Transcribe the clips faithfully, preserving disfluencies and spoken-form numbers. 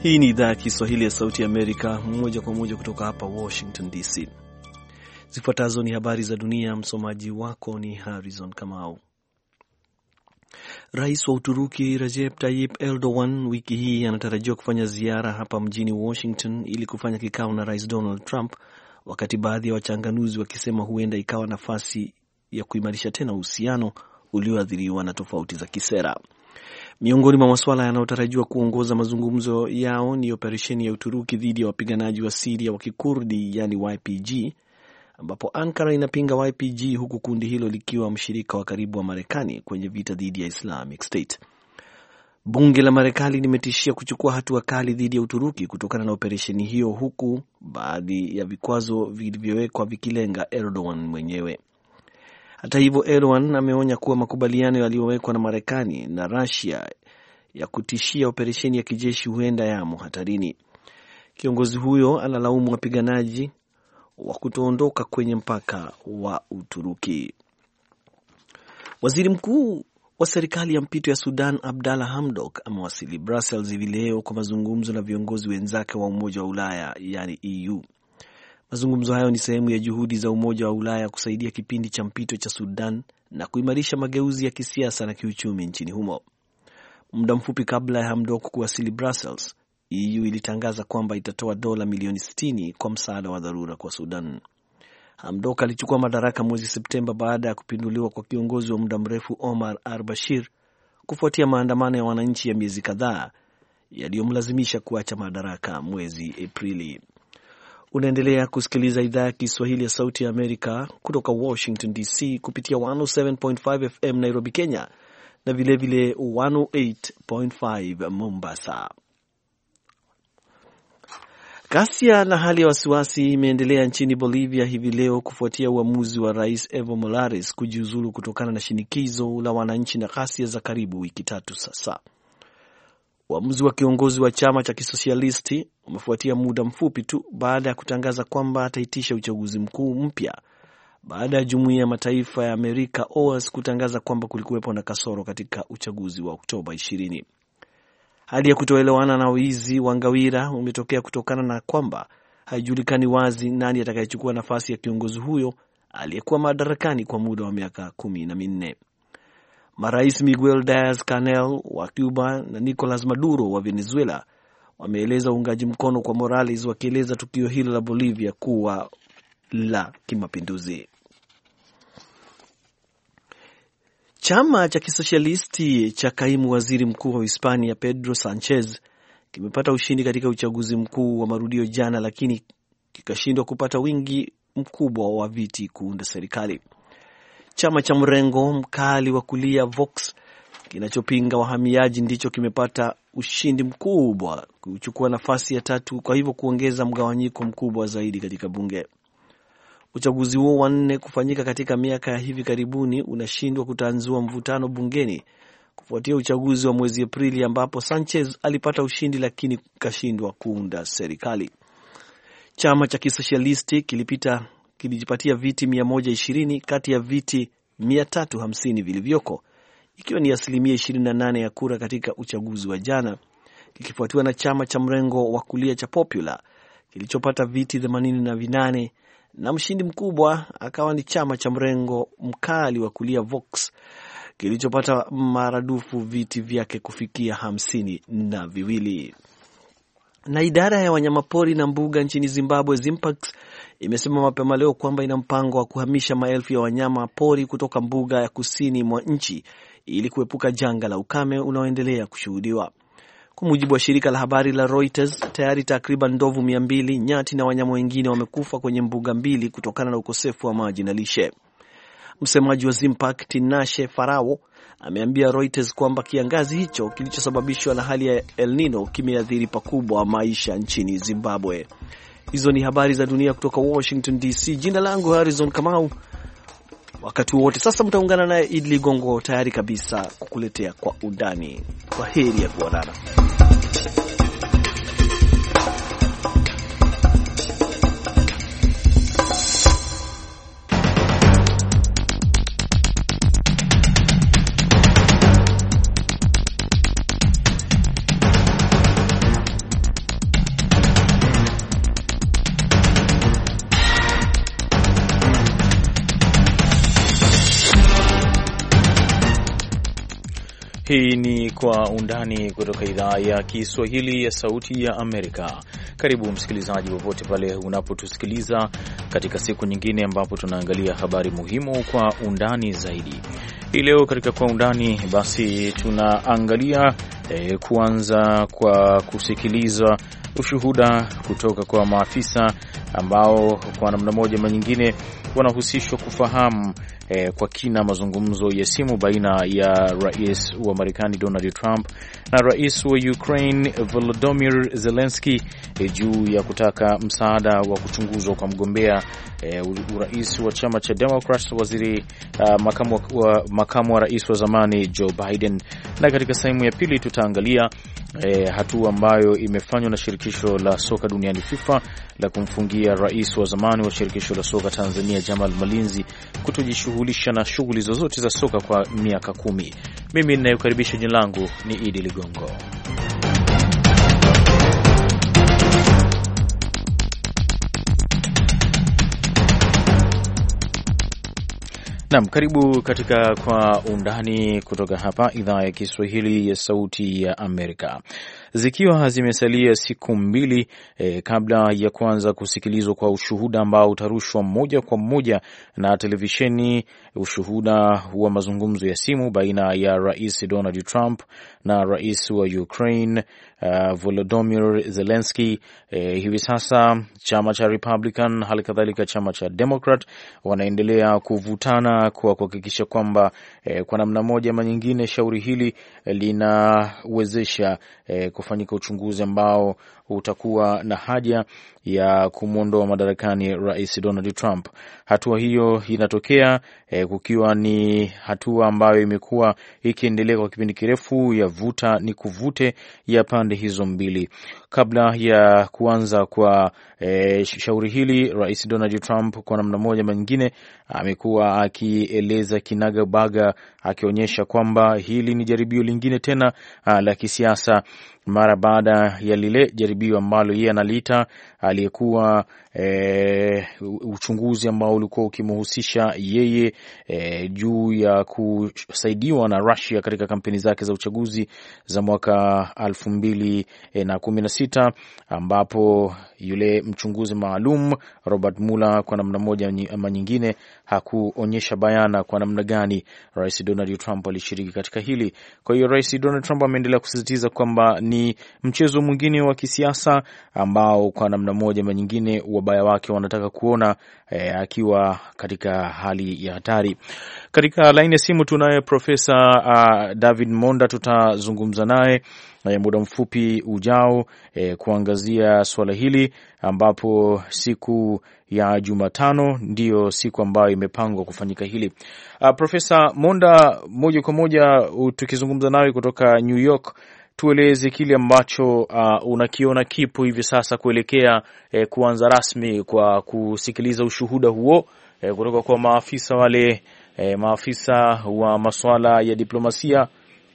Hii ni idhaa ya Kiswahili ya Sauti ya Amerika, moja kwa moja kutoka hapa Washington D C. Zifuatazo ni habari za dunia, msomaji wako ni Harrison Kamau. Rais wa Uturuki Recep Tayyip Erdogan wiki hii anatarajiwa kufanya ziara hapa mjini Washington ili kufanya kikao na Rais Donald Trump, wakati baadhi ya wachanganuzi wakisema huenda ikawa nafasi ya kuimarisha tena uhusiano ulioathiriwa na tofauti za kisera. Miongoni mwa masuala yanayotarajiwa kuongoza mazungumzo yao ni operesheni ya Uturuki dhidi ya wapiganaji wa Syria wa Kikurdi, yani Y P G, ambapo Ankara inapinga Y P G huku kundi hilo likiwa mshirika wa karibu wa Marekani kwenye vita dhidi ya Islamic State. Bunge la Marekani limetishia kuchukua hatua kali dhidi ya Uturuki kutokana na operesheni hiyo, huku baadhi ya vikwazo vilivyowekwa vikilenga Erdogan mwenyewe. Hata hivyo, Erdogan ameonya kuwa makubaliano yaliyowekwa na Marekani na Russia ya kutishia operesheni ya kijeshi huenda yamo hatarini. Kiongozi huyo analaumu wapiganaji wa kutoondoka kwenye mpaka wa Uturuki. Waziri mkuu wa serikali ya mpito ya Sudan Abdalla Hamdok amewasili Brussels hivi leo kwa mazungumzo na viongozi wenzake wa Umoja wa Ulaya, yani E U. Mazungumzo hayo ni sehemu ya juhudi za Umoja wa Ulaya kusaidia kipindi cha mpito cha Sudan na kuimarisha mageuzi ya kisiasa na kiuchumi nchini humo. Muda mfupi kabla ya Hamdok kuwasili Brussels, E U ilitangaza kwamba itatoa dola milioni sitini kwa msaada wa dharura kwa Sudan. Hamdok alichukua madaraka mwezi Septemba baada ya kupinduliwa kwa kiongozi wa muda mrefu Omar al-Bashir kufuatia maandamano ya wananchi ya miezi kadhaa yaliyomlazimisha kuacha madaraka mwezi Aprili. Unaendelea kusikiliza idhaa ya Kiswahili ya Sauti ya Amerika kutoka Washington D C kupitia one oh seven point five F M Nairobi, Kenya, na vilevile one oh eight point five Mombasa. Ghasia na hali ya wasiwasi imeendelea nchini Bolivia hivi leo kufuatia uamuzi wa Rais Evo Morales kujiuzulu kutokana na shinikizo la wananchi na ghasia za karibu wiki tatu sasa. Uamuzi wa kiongozi wa chama cha kisosialisti umefuatia muda mfupi tu baada ya kutangaza kwamba ataitisha uchaguzi mkuu mpya baada ya Jumuiya ya Mataifa ya Amerika O A S kutangaza kwamba kulikuwepo na kasoro katika uchaguzi wa Oktoba ishirini. Hali ya kutoelewana na wizi wa ngawira umetokea kutokana na kwamba haijulikani wazi nani atakayechukua nafasi ya kiongozi huyo aliyekuwa madarakani kwa muda wa miaka kumi na minne. Marais Miguel Diaz-Canel wa Cuba na Nicolas Maduro wa Venezuela wameeleza uungaji mkono kwa Morales, wakieleza tukio hilo la Bolivia kuwa la kimapinduzi. Chama cha kisosialisti cha kaimu waziri mkuu wa Hispania Pedro Sanchez kimepata ushindi katika uchaguzi mkuu wa marudio jana, lakini kikashindwa kupata wingi mkubwa wa viti kuunda serikali. Chama cha mrengo mkali wa kulia Vox kinachopinga wahamiaji ndicho kimepata ushindi mkubwa kuchukua nafasi ya tatu, kwa hivyo kuongeza mgawanyiko mkubwa zaidi katika bunge. Uchaguzi huo wa nne kufanyika katika miaka ya hivi karibuni unashindwa kutanzua mvutano bungeni kufuatia uchaguzi wa mwezi Aprili ambapo Sanchez alipata ushindi lakini kashindwa kuunda serikali. Chama cha kisosialisti kilipita kilijipatia viti mia moja ishirini kati ya viti mia tatu hamsini vilivyoko, ikiwa ni asilimia ishirini na nane ya kura katika uchaguzi wa jana, kikifuatiwa na chama cha mrengo wa kulia cha Popular kilichopata viti themanini na vinane, na mshindi mkubwa akawa ni chama cha mrengo mkali wa kulia Vox kilichopata maradufu viti vyake kufikia hamsini na viwili. Na idara ya wanyamapori na mbuga nchini Zimbabwe Zimpax imesema mapema leo kwamba ina mpango wa kuhamisha maelfu ya wanyama pori kutoka mbuga ya kusini mwa nchi ili kuepuka janga la ukame unaoendelea kushuhudiwa. Kwa mujibu wa shirika la habari la Reuters, tayari takriban ndovu mia mbili, nyati na wanyama wengine wamekufa kwenye mbuga mbili kutokana na ukosefu wa maji na lishe. Msemaji wa Zimpax Tinashe Farao ameambia Reuters kwamba kiangazi hicho kilichosababishwa na hali ya El Nino kimeathiri pakubwa maisha nchini Zimbabwe. Hizo ni habari za dunia kutoka Washington D C. Jina langu Harrison Kamau. Wakati wote sasa mtaungana naye Idli Ligongo tayari kabisa kukuletea kwa undani. Kwa heri ya kuonana. Hii ni Kwa Undani kutoka idhaa ya Kiswahili ya Sauti ya Amerika. Karibu msikilizaji popote pale unapotusikiliza katika siku nyingine ambapo tunaangalia habari muhimu kwa undani zaidi. Hii leo katika Kwa Undani basi tunaangalia eh, kuanza kwa kusikiliza ushuhuda kutoka kwa maafisa ambao kwa namna moja ama nyingine wanahusishwa kufahamu eh, kwa kina mazungumzo ya simu baina ya rais wa Marekani Donald Trump na rais wa Ukraine Volodymyr Zelensky eh, juu ya kutaka msaada wa kuchunguzwa kwa mgombea eh, urais wa chama cha Democrats, waziri uh, makamu wa, makamu wa rais wa zamani Joe Biden. Na katika sehemu ya pili tutaangalia eh, hatua ambayo imefanywa na shirikisho la soka duniani FIFA la kumfungia rais wa zamani wa shirikisho la soka Tanzania Jamal Malinzi kutojishughulisha na shughuli zozote za soka kwa miaka kumi. Mimi ninayokaribisha, jina langu ni Idi Ligongo. Naam, karibu katika Kwa Undani kutoka hapa idhaa ya Kiswahili ya Sauti ya Amerika. Zikiwa zimesalia siku mbili eh, kabla ya kuanza kusikilizwa kwa ushuhuda ambao utarushwa moja kwa moja na televisheni, ushuhuda wa mazungumzo ya simu baina ya Rais Donald Trump na Rais wa Ukraine uh, Volodymyr Zelensky, eh, hivi sasa chama cha Republican hali kadhalika chama cha Democrat wanaendelea kuvutana kwa kuhakikisha kwamba eh, kwa namna moja ama nyingine shauri hili eh, linawezesha eh, kufanyika uchunguzi ambao utakuwa na haja ya kumwondoa madarakani Rais Donald Trump. Hatua hiyo inatokea eh, kukiwa ni hatua ambayo imekuwa ikiendelea kwa kipindi kirefu ya vuta ni kuvute ya pande hizo mbili. Kabla ya kuanza kwa eh, shauri hili, Rais Donald Trump kwa namna moja ama nyingine amekuwa akieleza kinagabaga, akionyesha kwamba hili ni jaribio lingine tena uh, la kisiasa mara baada ya lile jaribio ambalo yeye analita aliyekuwa e, uchunguzi ambao ulikuwa ukimhusisha yeye e, juu ya kusaidiwa na Russia katika kampeni zake za uchaguzi za mwaka elfu mbili na kumi na sita, ambapo yule mchunguzi maalum Robert Mueller kwa namna moja ama nyingine hakuonyesha bayana kwa namna gani Rais Donald Trump alishiriki katika hili. Kwa hiyo Rais Donald Trump ameendelea kusisitiza kwamba ni mchezo mwingine wa kisiasa ambao kwa namna moja ama nyingine wabaya wake wanataka kuona e, akiwa katika hali ya hatari. Katika line ya simu tunaye Profesa uh, David Monda, tutazungumza naye e, muda mfupi ujao e, kuangazia swala hili, ambapo siku ya Jumatano ndiyo siku ambayo imepangwa kufanyika hili. Uh, Profesa Monda, moja kwa moja tukizungumza nawe kutoka New York, tueleze kile ambacho uh, unakiona kipo hivi sasa kuelekea eh, kuanza rasmi kwa kusikiliza ushuhuda huo eh, kutoka kwa maafisa wale eh, maafisa wa masuala ya diplomasia.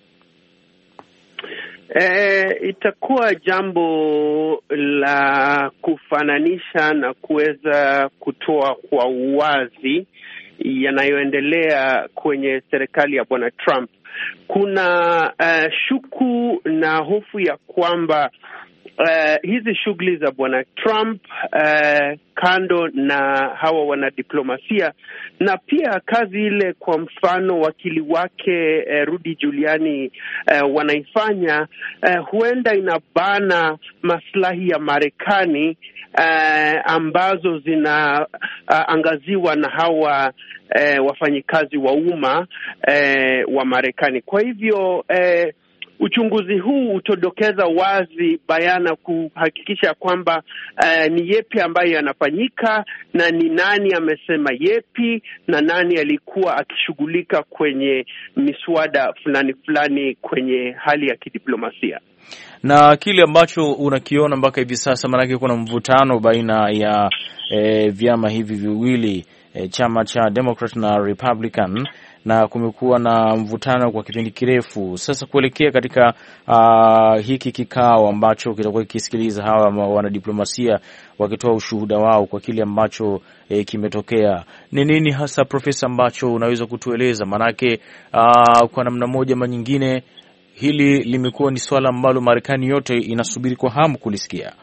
E, itakuwa jambo la kufananisha na kuweza kutoa kwa uwazi yanayoendelea kwenye serikali ya Bwana Trump. Kuna uh, shuku na hofu ya kwamba uh, hizi shughuli za Bwana Trump uh, kando na hawa wanadiplomasia na pia kazi ile, kwa mfano wakili wake uh, Rudy Giuliani uh, wanaifanya uh, huenda inabana maslahi ya Marekani uh, ambazo zinaangaziwa uh, na hawa uh, wafanyikazi wa umma uh, wa Marekani. Kwa hivyo uh, uchunguzi huu utodokeza wazi bayana kuhakikisha kwamba uh, ni yepi ambayo yanafanyika na ni nani amesema yepi na nani alikuwa akishughulika kwenye miswada fulani fulani kwenye hali ya kidiplomasia. Na kile ambacho unakiona mpaka hivi sasa, maana kuna mvutano baina ya e, vyama hivi viwili, e, chama cha Democrat na Republican, na kumekuwa na mvutano kwa kipindi kirefu sasa. Kuelekea katika uh, hiki kikao ambacho kitakuwa kikisikiliza hawa wanadiplomasia wakitoa ushuhuda wao kwa kile ambacho eh, kimetokea, ni nini hasa Profesa ambacho unaweza kutueleza? Manake uh, kwa namna moja ama nyingine hili limekuwa ni swala ambalo Marekani yote inasubiri kwa hamu kulisikia.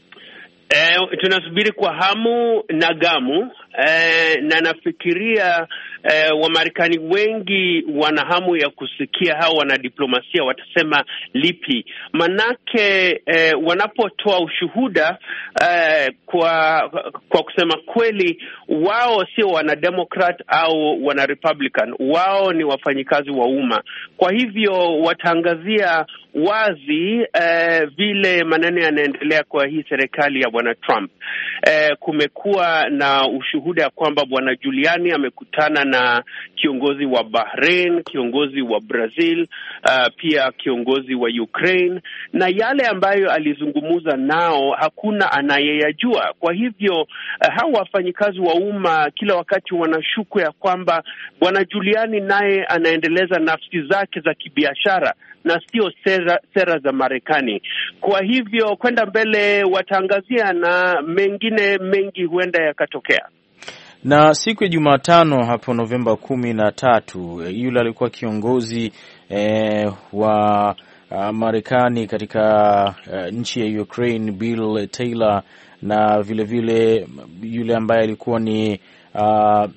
Eh, tunasubiri kwa hamu na gamu eh, na nafikiria eh, Wamarekani wengi wana hamu ya kusikia hao wanadiplomasia watasema lipi. Manake eh, wanapotoa ushuhuda eh, kwa kwa kusema kweli, wao sio wanademokrat au wanarepublican, wao ni wafanyikazi wa umma. Kwa hivyo wataangazia wazi eh, vile maneno yanaendelea kwa hii serikali ya Bwana Trump. Eh, kumekuwa na ushuhuda ya kwamba Bwana Giuliani amekutana na kiongozi wa Bahrain, kiongozi wa Brazil, uh, pia kiongozi wa Ukraine, na yale ambayo alizungumuza nao hakuna anayeyajua. Kwa hivyo uh, hao wafanyikazi wa umma kila wakati wanashuku ya kwamba Bwana Giuliani naye anaendeleza nafsi zake za kibiashara na sio sera, sera za Marekani. Kwa hivyo kwenda mbele wataangazia na mengine mengi huenda yakatokea. Na siku ya Jumatano hapo Novemba kumi na tatu, yule alikuwa kiongozi eh, wa uh, Marekani katika uh, nchi ya Ukraine, Bill Taylor, na vile vile yule ambaye alikuwa ni uh,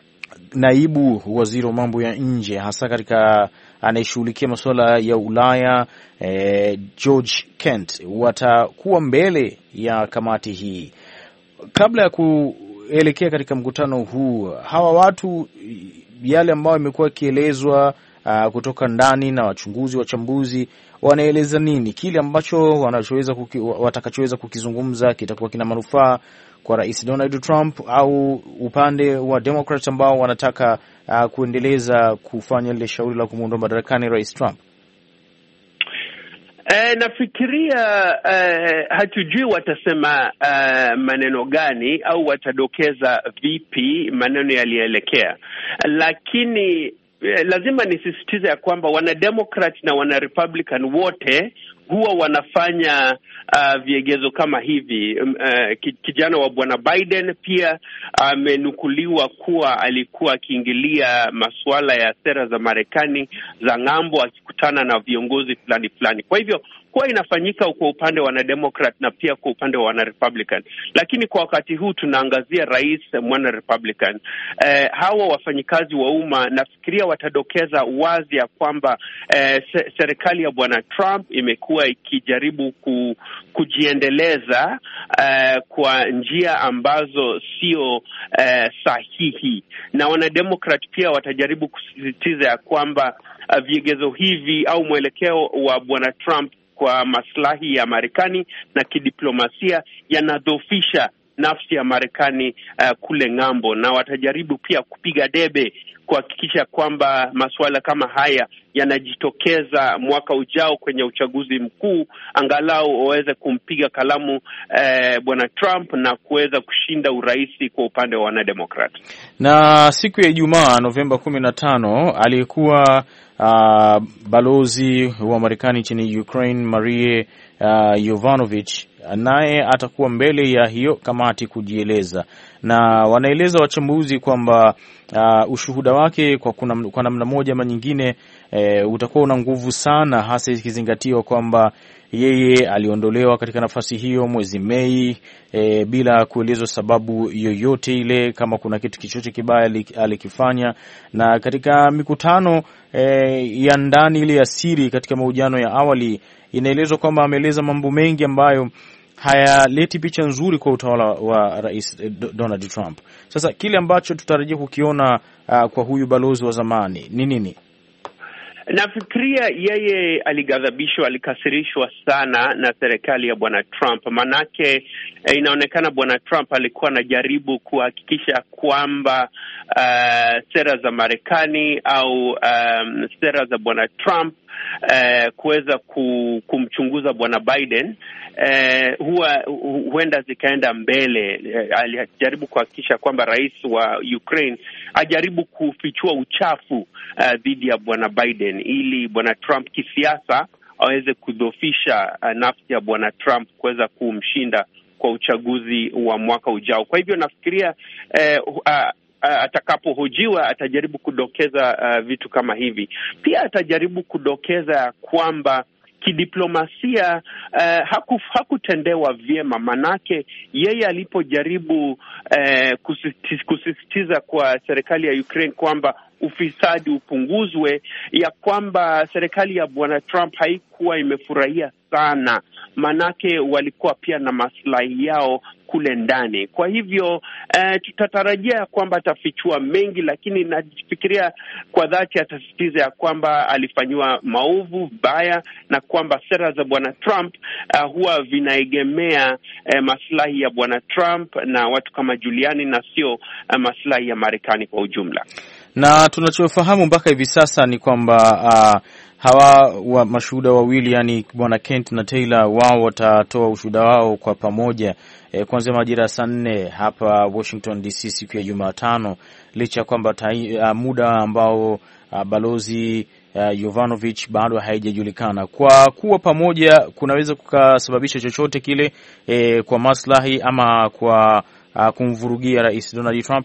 naibu waziri wa mambo ya nje hasa katika anayeshughulikia masuala ya Ulaya, eh, George Kent, watakuwa mbele ya kamati hii. Kabla ya kuelekea katika mkutano huu, hawa watu, yale ambayo imekuwa ikielezwa uh, kutoka ndani na wachunguzi wachambuzi, wanaeleza nini? Kile ambacho wanachoweza kuki, watakachoweza kukizungumza kitakuwa kina manufaa kwa Rais Donald Trump au upande wa Democrats ambao wanataka uh, kuendeleza kufanya ile shauri la kumuondoa madarakani Rais Trump? Eh, nafikiria eh, hatujui watasema eh, maneno gani au watadokeza vipi maneno yalielekea, lakini eh, lazima nisisitize ya kwamba wana Democrat na wana Republican wote huwa wanafanya uh, viegezo kama hivi. Uh, kijana wa Bwana Biden pia amenukuliwa uh, kuwa alikuwa akiingilia masuala ya sera za Marekani za ng'ambo akikutana na viongozi fulani fulani. Kwa hivyo kwa inafanyika kwa upande wa wanademokrat na pia kwa upande wa wanarepublican, lakini kwa wakati huu tunaangazia rais mwana Republican. Eh, hawa wafanyikazi wa umma nafikiria watadokeza wazi ya kwamba eh, serikali ya Bwana Trump imekuwa ikijaribu ku, kujiendeleza eh, kwa njia ambazo sio eh, sahihi, na wanademokrat pia watajaribu kusisitiza ya kwamba uh, vigezo hivi au mwelekeo wa Bwana Trump kwa maslahi ya Marekani na kidiplomasia yanadhoofisha nafsi ya Marekani uh, kule ng'ambo, na watajaribu pia kupiga debe kuhakikisha kwamba masuala kama haya yanajitokeza mwaka ujao kwenye uchaguzi mkuu, angalau waweze kumpiga kalamu eh, Bwana Trump na kuweza kushinda uraisi kwa upande wa wanademokrat. Na siku ya Ijumaa Novemba kumi na tano alikuwa uh, balozi wa Marekani nchini Ukraine Marie uh, Yovanovich, naye atakuwa mbele ya hiyo kamati kujieleza, na wanaeleza wachambuzi kwamba uh, ushuhuda wake kwa, kuna, kwa namna moja ama nyingine e, utakuwa una nguvu sana, hasa ikizingatiwa kwamba yeye aliondolewa katika nafasi hiyo mwezi Mei e, bila kuelezwa sababu yoyote ile, kama kuna kitu kichochote kibaya alikifanya. Na katika mikutano e, ya ndani ile ya siri katika mahojiano ya awali inaelezwa kwamba ameeleza mambo mengi ambayo hayaleti picha nzuri kwa utawala wa Rais Donald Trump. Sasa kile ambacho tutarajia kukiona uh, kwa huyu balozi wa zamani ni nini? Nafikiria yeye aligadhabishwa, alikasirishwa sana na serikali ya Bwana Trump. Manake eh, inaonekana Bwana Trump alikuwa anajaribu kuhakikisha kwamba uh, sera za Marekani au um, sera za Bwana Trump eh, kuweza kumchunguza bwana Biden, eh, huwa huenda zikaenda mbele. Eh, alijaribu kuhakikisha kwamba rais wa Ukraine ajaribu kufichua uchafu dhidi uh, ya bwana Biden, ili bwana Trump kisiasa aweze kudhoofisha uh, nafsi ya bwana Trump kuweza kumshinda kwa uchaguzi wa mwaka ujao. Kwa hivyo nafikiria eh, uh, uh, atakapohojiwa atajaribu kudokeza uh, vitu kama hivi. Pia atajaribu kudokeza kwamba kidiplomasia uh, haku, hakutendewa vyema, manake yeye alipojaribu uh, kusisitiza, kusisitiza kwa serikali ya Ukraine kwamba ufisadi upunguzwe, ya kwamba serikali ya bwana Trump haikuwa imefurahia sana, manake walikuwa pia na maslahi yao kule ndani. Kwa hivyo uh, tutatarajia kwamba atafichua mengi, lakini nafikiria kwa dhati atasisitiza ya kwamba alifanywa maovu baya, na kwamba sera za bwana Trump uh, huwa vinaegemea uh, maslahi ya bwana Trump na watu kama Giuliani, na sio uh, maslahi ya Marekani kwa ujumla. Na tunachofahamu mpaka hivi sasa ni kwamba uh, hawa wa mashuhuda wawili, yani bwana Kent na Taylor, wao watatoa ushuhuda wao kwa pamoja eh, kuanzia majira saa nne hapa Washington D C siku ya Jumatano, licha kwamba uh, muda ambao uh, balozi uh, Yovanovich bado haijajulikana. Kwa kuwa pamoja kunaweza kukasababisha chochote kile eh, kwa maslahi ama kwa uh, kumvurugia Rais Donald Trump.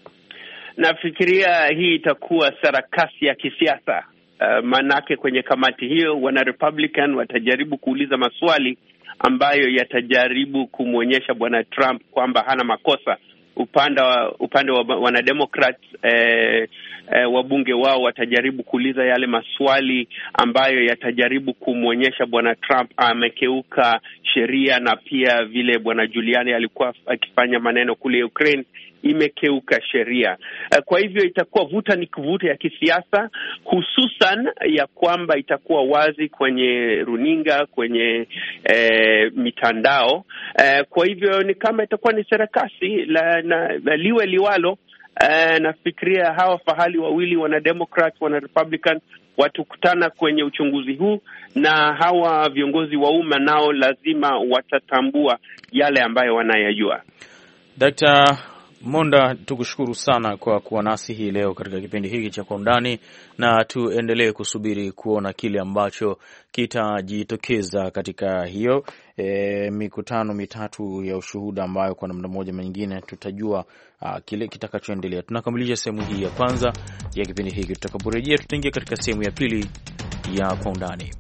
Nafikiria hii itakuwa sarakasi ya kisiasa. Uh, manake kwenye kamati hiyo wana Republican watajaribu kuuliza maswali ambayo yatajaribu kumwonyesha bwana Trump kwamba hana makosa. Upande wa upande wa wana Democrats eh, eh, wabunge wao watajaribu kuuliza yale maswali ambayo yatajaribu kumwonyesha bwana Trump amekeuka sheria, na pia vile bwana Giuliani alikuwa akifanya maneno kule Ukraine imekeuka sheria. Kwa hivyo itakuwa vuta ni kuvuta ya kisiasa, hususan ya kwamba itakuwa wazi kwenye runinga, kwenye eh, mitandao. Eh, kwa hivyo ni kama itakuwa ni sarakasi la, na, na liwe liwalo. Eh, nafikiria hawa fahali wawili, wana Democrat, wana Republican, watukutana kwenye uchunguzi huu, na hawa viongozi wa umma nao lazima watatambua yale ambayo wanayajua. Daktari Monda, tukushukuru sana kwa kuwa nasi hii leo katika kipindi hiki cha Kwa Undani, na tuendelee kusubiri kuona kile ambacho kitajitokeza katika hiyo e, mikutano mitatu ya ushuhuda ambayo kwa namna moja nyingine tutajua a, kile kitakachoendelea. Tunakamilisha sehemu hii ya kwanza ya kipindi hiki. Tutakaporejea tutaingia katika sehemu ya pili ya Kwa Undani.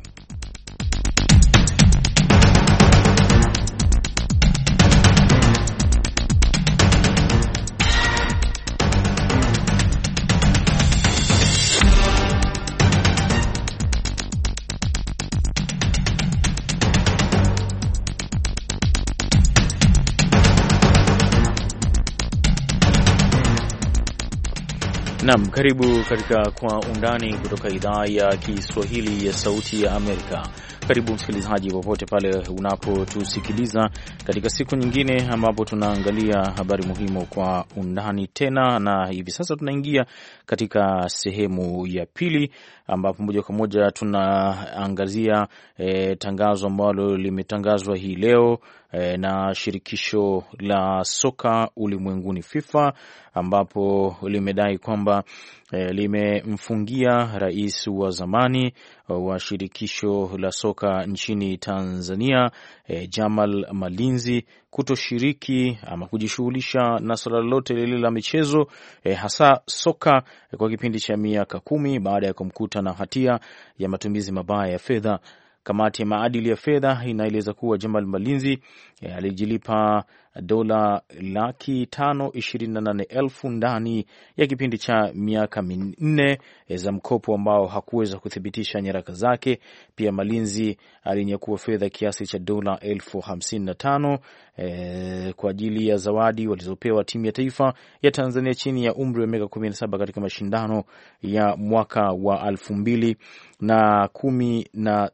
Naam, karibu katika Kwa Undani kutoka idhaa ya Kiswahili ya Sauti ya Amerika. Karibu msikilizaji popote pale unapotusikiliza katika siku nyingine ambapo tunaangalia habari muhimu kwa undani tena, na hivi sasa tunaingia katika sehemu ya pili ambapo moja kwa moja tunaangazia e, tangazo ambalo limetangazwa hii leo e, na shirikisho la soka ulimwenguni FIFA, ambapo limedai kwamba E, limemfungia rais wa zamani wa shirikisho la soka nchini Tanzania e, Jamal Malinzi kutoshiriki ama kujishughulisha na suala lolote lile la michezo e, hasa soka e, kwa kipindi cha miaka kumi baada ya kumkuta na hatia ya matumizi mabaya ya fedha. Kamati ya maadili ya fedha inaeleza kuwa Jamal Malinzi e, alijilipa dola laki tano ishirini na nane elfu ndani ya kipindi cha miaka minne e, za mkopo ambao hakuweza kuthibitisha nyaraka zake. Pia Malinzi alinyakua fedha kiasi cha dola elfu hamsini na tano e, kwa ajili ya zawadi walizopewa timu ya taifa ya Tanzania chini ya umri wa miaka kumi na saba katika mashindano ya mwaka wa elfu mbili na kumi na saba.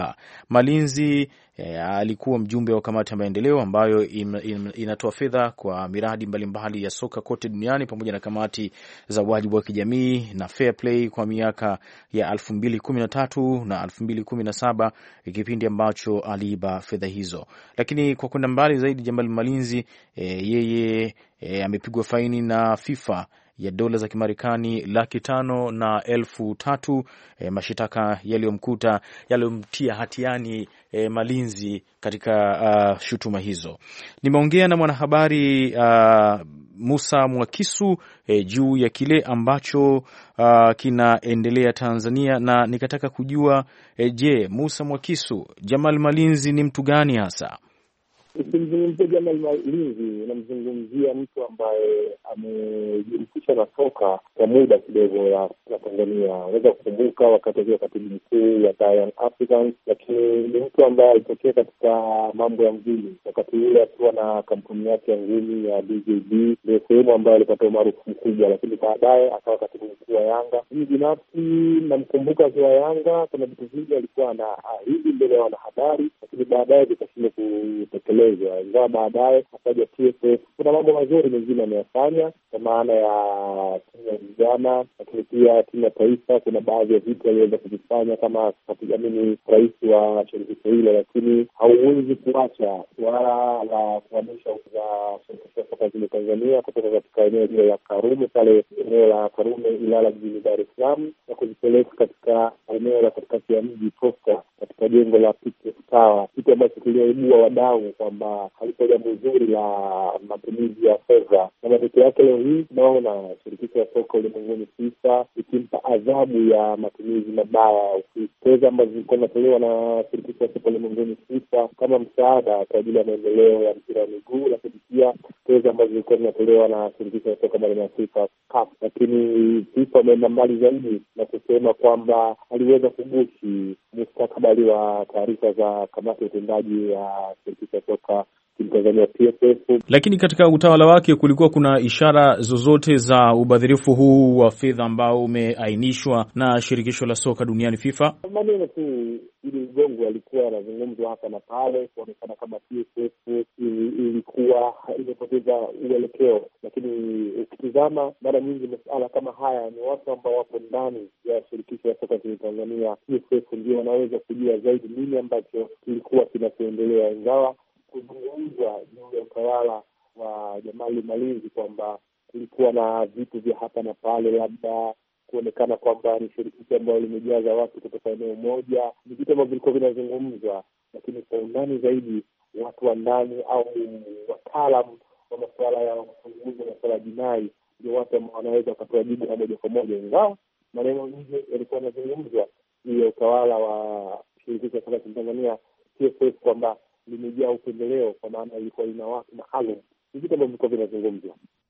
FIFA. Malinzi E, alikuwa mjumbe wa kamati ya maendeleo ambayo im, im, inatoa fedha kwa miradi mbalimbali mbali ya soka kote duniani pamoja na kamati za wajibu wa kijamii na fair play kwa miaka ya elfu mbili kumi na tatu na elfu mbili kumi na saba, kipindi ambacho aliiba fedha hizo. Lakini kwa kwenda mbali zaidi, Jamal Malinzi e, yeye e, amepigwa faini na FIFA ya dola za Kimarekani laki tano na elfu tatu, e, mashitaka yaliyomkuta yaliyomtia hatiani e, Malinzi katika uh, shutuma hizo. Nimeongea na mwanahabari uh, Musa Mwakisu e, juu ya kile ambacho uh, kinaendelea Tanzania, na nikataka kujua e, je, Musa Mwakisu, Jamal Malinzi ni mtu gani hasa? Ukimzungumzia Jamal Malinzi unamzungumzia mtu ambaye amejihusisha na soka kwa muda kidogo la Tanzania. Unaweza kukumbuka wakati akiwa katibu mkuu wa Young Africans, lakini ni mtu ambaye alitokea katika mambo ya ngumi. Wakati ule akiwa na kampuni yake ya ngumi ya D J B, ndio sehemu ambayo alipata umaarufu mkubwa, lakini baadaye akawa katibu mkuu wa Yanga. Mimi binafsi namkumbuka akiwa Yanga, kuna vitu vingi alikuwa na ahidi mbele ya wanahabari, lakini baadaye vikashindwa kutekelezwa. Ingawa baadaye akaja T F F. Kuna mambo mazuri mengine ameyafanya kwa maana ya timu ya vijana, lakini pia timu ya taifa. Kuna baadhi ya vitu aliweza kuvifanya kama kapigamini rais wa shirikisho hilo, lakini hauwezi kuacha suala la kuhamisha za shirikisho soka nchini Tanzania kutoka katika eneo hilo la Karume, pale eneo la Karume Ilala jijini Dar es Salaam, na kuzipeleka katika eneo la katikati ya mji Posta, katika jengo la P T F Tower, kitu ambacho kiliibua wadau kwamba halipo jambo zuri la matumizi ya fedha. Na matokeo yake leo hii tunaona shirikisho ya soka ulimwenguni FIFA ikimpa adhabu ya matumizi mabaya. Fedha ambazo zilikuwa zinatolewa na shirikisho ya soka ulimwenguni FIFA kama msaada kwa ajili ya maendeleo ya mpira wa miguu, lakini pia fedha ambazo zilikuwa zinatolewa na shirikisho ya soka barani Afrika C A F. Lakini FIFA ameenda mbali zaidi na kusema kwamba aliweza kugushi mustakabali wa taarifa za kamati ya utendaji ya shirikisho ya soka Tanzania T F F. Lakini katika utawala wake kulikuwa kuna ishara zozote za ubadhirifu huu wa fedha ambao umeainishwa na shirikisho la soka duniani FIFA? Maneno tu ili ugongo alikuwa anazungumzwa hapa na pale, kuonekana kama T F F ilikuwa imepoteza uelekeo, lakini ukitizama mara nyingi masuala kama haya ni watu ambao wapo ndani ya shirikisho la soka nchini Tanzania T F F ndio wanaweza kujua zaidi nini ambacho kilikuwa kinachoendelea. Ingawa kuzungumzwa juu ya utawala wa Jamal Malinzi kwamba kulikuwa na vitu vya hapa na pale, labda kuonekana kwamba ni shirikisho ambayo limejaza watu kutoka eneo moja, ni vitu ambavyo vilikuwa vinazungumzwa, lakini kwa undani zaidi watu wa ndani au wataalamu wa masuala ya uchunguzi na masuala ya jinai ndio watu ambao wanaweza wakatoa jibu la moja kwa moja. Ingawa maneno nje yalikuwa yanazungumzwa juu ya utawala wa shirikisho la soka Tanzania T F F kwamba limejaa upendeleo, kwa maana ilikuwa ina watu maalum. Ni vitu ambavyo vilikuwa vinazungumzwa.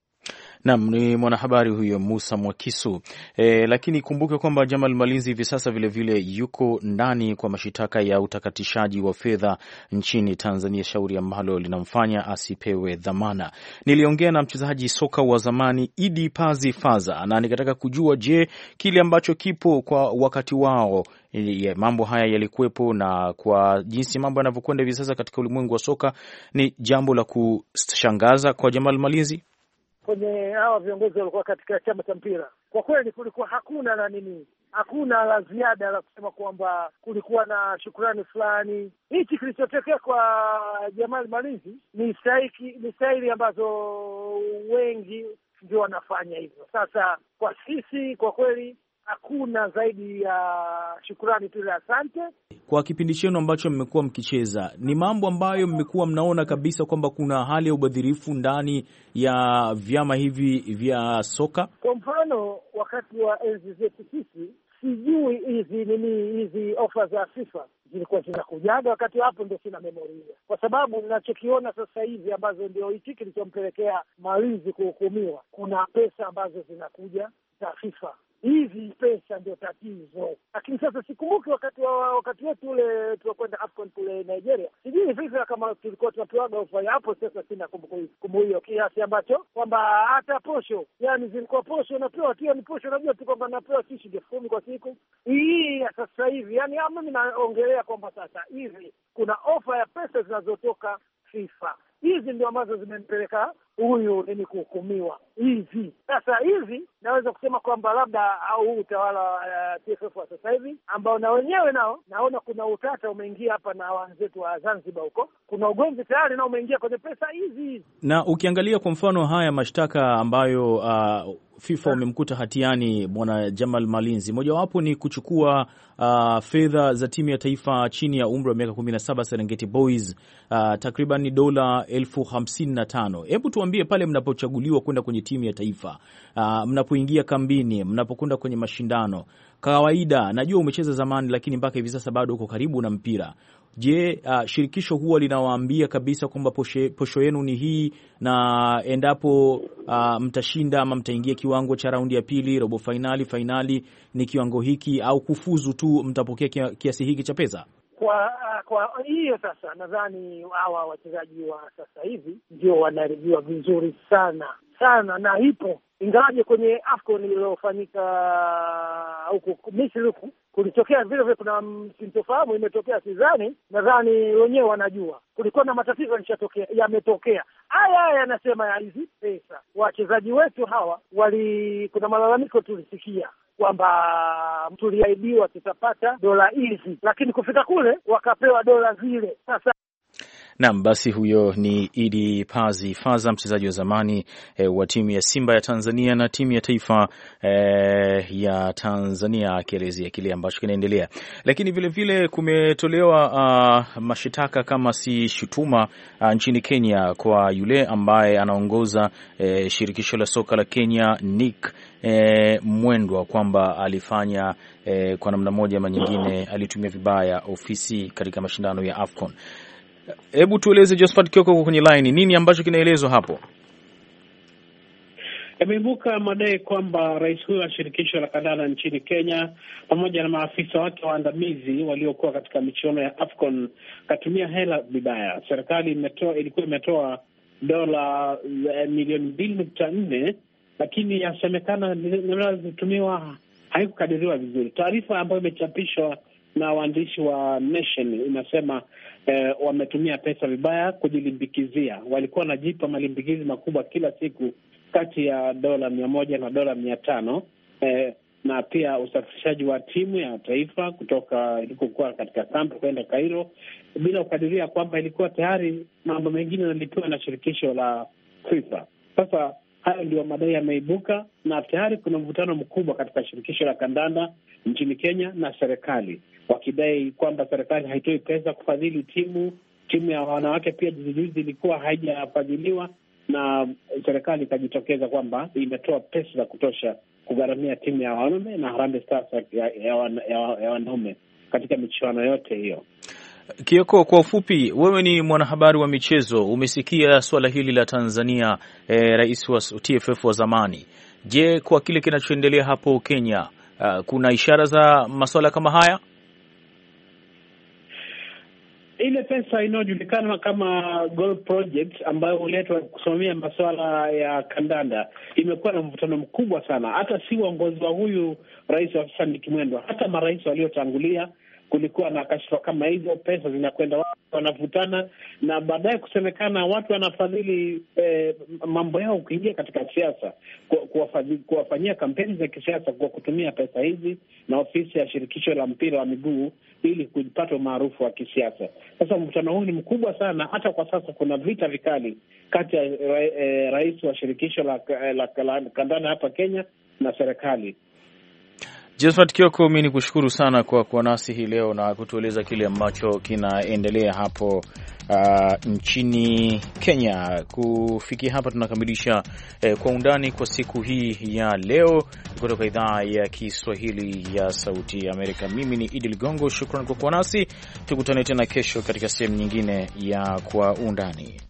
Naam, ni mwanahabari huyo Musa Mwakisu. E, lakini kumbuke kwamba Jamal Malinzi hivi sasa vile vile yuko ndani kwa mashitaka ya utakatishaji wa fedha nchini Tanzania, shauri ambalo linamfanya asipewe dhamana. Niliongea na mchezaji soka wa zamani Idi Pazi Faza na nikataka kujua, je, kile ambacho kipo kwa wakati wao ya mambo haya yalikuwepo na kwa jinsi mambo yanavyokwenda hivi sasa katika ulimwengu wa soka ni jambo la kushangaza kwa Jamal Malinzi? Kwenye hawa viongozi walikuwa katika chama cha mpira, kwa kweli kulikuwa hakuna na nini, hakuna la ziada la kusema kwamba kulikuwa na shukrani fulani. Hichi kilichotokea kwa Jamal Malinzi ni stahiki, ni stahili ambazo wengi ndio wanafanya hivyo. Sasa kwa sisi kwa kweli hakuna zaidi ya shukrani tu, asante. Kwa kipindi chenu ambacho mmekuwa mkicheza, ni mambo ambayo mmekuwa mnaona kabisa kwamba kuna hali ya ubadhirifu ndani ya vyama hivi vya soka? Kwa mfano, wakati wa enzi zetu sisi, sijui hizi nini hizi ofa za FIFA zilikuwa zinakujaga wakati hapo, ndio sina memoria, kwa sababu ninachokiona sasa hivi ambazo ndio hiki kilichompelekea Malinzi kuhukumiwa, kuna pesa ambazo zinakuja za FIFA. Hizi pesa ndio tatizo. Lakini sasa sikumbuki wakati wa wakati wetu ule tulikwenda AFCON kule Nigeria, sijui FIFA kama tulikuwa tunapewaga ofa hapo. Sasa sina kumbukumbu hiyo, kiasi ambacho kwamba hata posho, yani zilikuwa posho napewa tu, ni posho, najua tu kwamba napewa shilingi elfu kumi kwa siku. Hii ya sasa hivi, yani mimi naongelea kwamba sasa hivi kuna ofa ya pesa zinazotoka FIFA. Hizi ndio ambazo zimempeleka huyu nini kuhukumiwa hizi. Sasa hizi naweza kusema kwamba labda au utawala wa uh, T F F wa sasa hivi ambao na wenyewe nao naona kuna utata umeingia hapa na wenzetu wa Zanzibar huko, kuna ugomvi tayari nao umeingia kwenye pesa hizi. Na ukiangalia kwa mfano haya mashtaka ambayo uh, FIFA umemkuta hatiani bwana Jamal Malinzi, mojawapo ni kuchukua uh, fedha za timu ya taifa chini ya umri wa miaka kumi na saba Serengeti Boys, uh, takriban dola elfu hamsini na tano. Hebu tuambie, pale mnapochaguliwa kwenda kwenye timu ya taifa, uh, mnapoingia kambini, mnapokwenda kwenye mashindano, kawaida najua umecheza zamani lakini mpaka hivi sasa bado uko karibu na mpira. Je, uh, shirikisho huwa linawaambia kabisa kwamba posho yenu ni hii, na endapo uh, mtashinda ama mtaingia kiwango cha raundi ya pili, robo finali, finali ni kiwango hiki, au kufuzu tu mtapokea kiasi hiki cha pesa? Kwa kwa hiyo sasa nadhani hawa wachezaji wa sasa hivi ndio wanaribiwa vizuri sana sana, na ipo ingawaje kwenye AFCON iliyofanyika huko Misri huko kulitokea vile vile kuna sintofahamu imetokea, sidhani, nadhani wenyewe wanajua kulikuwa na matatizo yalishatokea, yametokea. Haya haya yanasema ya hizi pesa wachezaji wetu hawa wali, kuna malalamiko tulisikia kwamba tuliahidiwa tutapata dola hizi, lakini kufika kule wakapewa dola zile. Sasa Naam, basi huyo ni Idi Pazi Faza, mchezaji wa zamani e, wa timu ya Simba ya Tanzania na timu ya taifa e, ya Tanzania, akielezea kile ambacho kinaendelea. Lakini vile vile kumetolewa uh, mashitaka kama si shutuma uh, nchini Kenya kwa yule ambaye anaongoza e, shirikisho la soka la Kenya, Nick e, Mwendwa, kwamba alifanya e, kwa namna moja ama nyingine alitumia vibaya ofisi katika mashindano ya AFCON. Hebu tueleze Josephat Kioko kwenye line, nini ambacho kinaelezwa hapo? Imeibuka madai kwamba rais huyo wa shirikisho la kandanda nchini Kenya pamoja na maafisa wake waandamizi waliokuwa katika michuano ya AFCON katumia hela vibaya. Serikali imetoa ilikuwa imetoa dola milioni mbili nukta nne, lakini yasemekana zilitumiwa haikukadiriwa vizuri. Taarifa ambayo imechapishwa na waandishi wa Nation inasema eh, wametumia pesa vibaya kujilimbikizia. Walikuwa wanajipa malimbikizi makubwa kila siku kati ya dola mia moja na dola mia tano, eh, na pia usafirishaji wa timu ya taifa kutoka ilikokuwa katika kampu kwenda Cairo, bila kukadiria kwamba ilikuwa tayari mambo mengine yanalipiwa na shirikisho la FIFA. Sasa hayo ndio madai yameibuka, na tayari kuna mvutano mkubwa katika shirikisho la kandanda nchini Kenya na serikali, wakidai kwamba serikali haitoi pesa kufadhili timu. Timu ya wanawake pia juzi ilikuwa haijafadhiliwa, na serikali ikajitokeza kwamba imetoa pesa za kutosha kugharamia timu ya wanaume na Harambee Stars ya, ya, wan, ya, ya wanaume katika michuano yote hiyo. Kioko, kwa ufupi, wewe ni mwanahabari wa michezo, umesikia swala hili la Tanzania, eh, rais wa T F F wa zamani. Je, kwa kile kinachoendelea hapo Kenya, uh, kuna ishara za masuala kama haya? Ile pesa inayojulikana kama Goal Project ambayo huletwa kusimamia masuala ya kandanda imekuwa na mvutano mkubwa sana. Hata si uongozi wa huyu rais wa sasa Nick Mwendwa, hata marais waliotangulia kulikuwa na kashfa kama hizo. Pesa zinakwenda, watu wanavutana, na baadaye kusemekana watu wanafadhili eh, mambo yao kuingia katika siasa, kuwafanyia kampeni za kisiasa kwa kutumia pesa hizi na ofisi ya shirikisho la mpira wa miguu ili kupata umaarufu wa kisiasa. Sasa mvutano huu ni mkubwa sana. Hata kwa sasa kuna vita vikali kati ya eh, rais wa shirikisho la, la, la kandanda hapa Kenya na serikali. Josephat Kioko, mimi nikushukuru sana kwa kuwa nasi hii leo na kutueleza kile ambacho kinaendelea hapo uh, nchini Kenya. Kufikia hapa tunakamilisha eh, kwa undani kwa siku hii ya leo kutoka idhaa ya Kiswahili ya Sauti ya Amerika. Mimi ni Idi Ligongo, shukrani kwa kuwa nasi. Tukutane tena kesho katika sehemu nyingine ya kwa undani.